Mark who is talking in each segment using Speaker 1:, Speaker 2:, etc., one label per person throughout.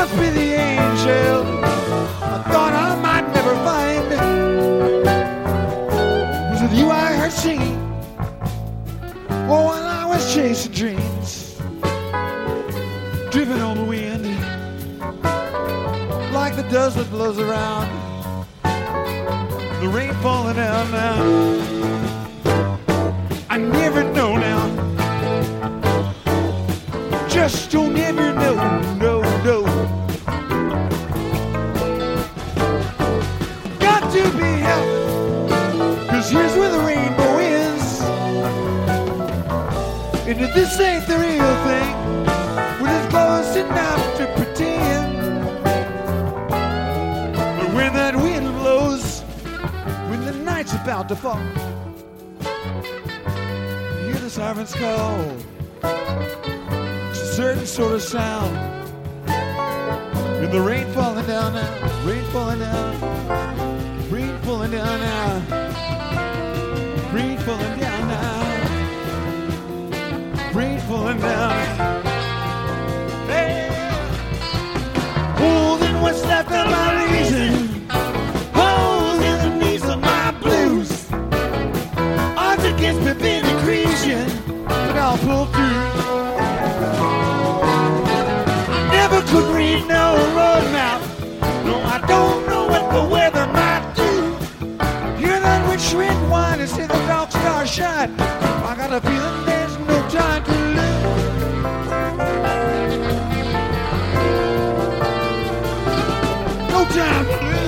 Speaker 1: must be the angel I thought I might never find. Was it you I heard singing? Oh, while I was chasing dreams, driven on the wind, like the dust that blows around, the rain falling down now. I never know now, just don't ever know, no, no. Got to be helped, 'cause here's where the rainbow is. And if this ain't the real thing, well, it's close enough to pretend. But when that wind blows, when the night's about to fall, you hear the sirens call. It's a certain sort of sound. And the rain falling down now, rain falling down, rain falling down now, rain falling down now, rain falling down. Hey. Holding what's left of my reason, holding the knees of my blues. Odds against me been decreasing, but I'll pull through. Never could read no road map. No, I don't know what the weather might do. Hear that rich red wine and see the dark star shine. I got a feeling there's no time to lose. No time to lose.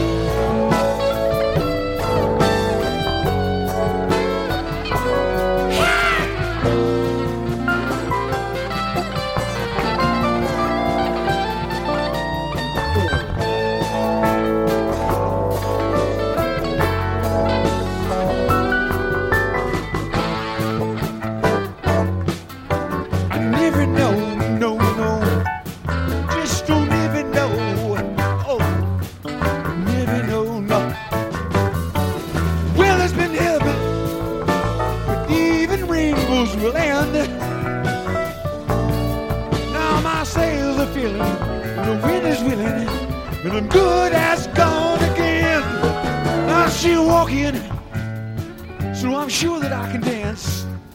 Speaker 1: Will end. Now my sails are filling, and the wind is willing, and I'm good as gone again. Now she'll walk in, so I'm sure that I can dance.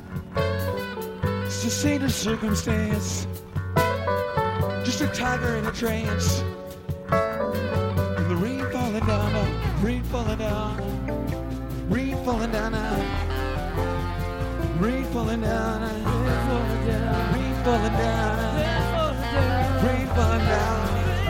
Speaker 1: It's just ain't a circumstance, just a tiger in a trance. And the rain falling down, rain falling down, rain falling down now. Rain falling down, rain falling down, rain falling down, rain falling down.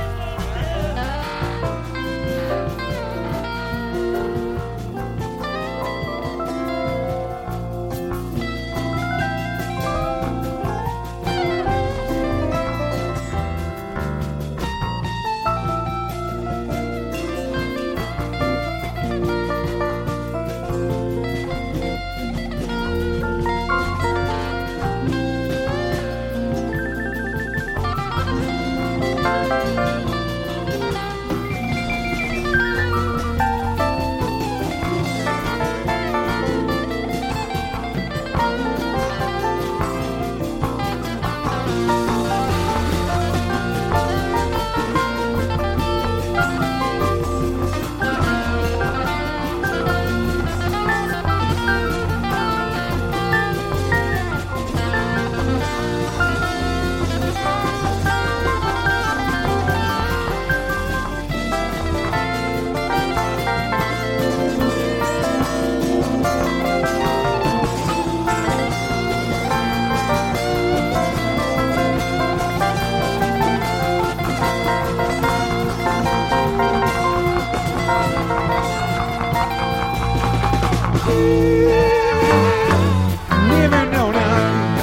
Speaker 1: Never know now.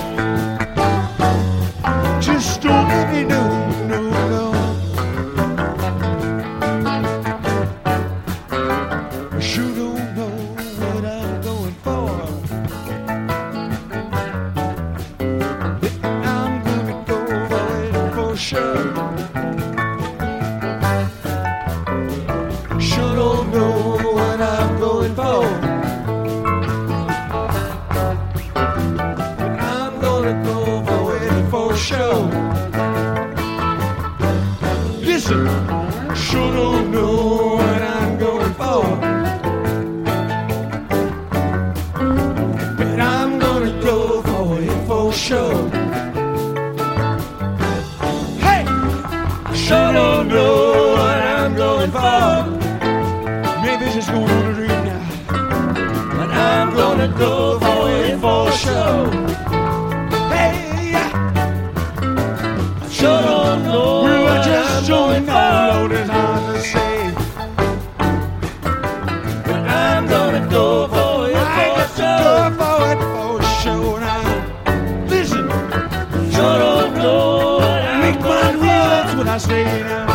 Speaker 1: Just don't let me know, no, no. I sure don't know what I'm going for. I'm gonna go for it for sure. Sure don't know what I'm going for. Show. Listen, listen, sure don't know what I'm going for. But I'm gonna go for it for sure. Hey! Sure don't know what I'm going for. Maybe it's just going on a dream now. But I'm gonna go for it for sure. Hey! Sure don't know. Well, I just don't know. It's hard to say. But I'm gonna go for it for sure. Go for it for sure now. Listen. Sure don't know. Make my realize what I say now.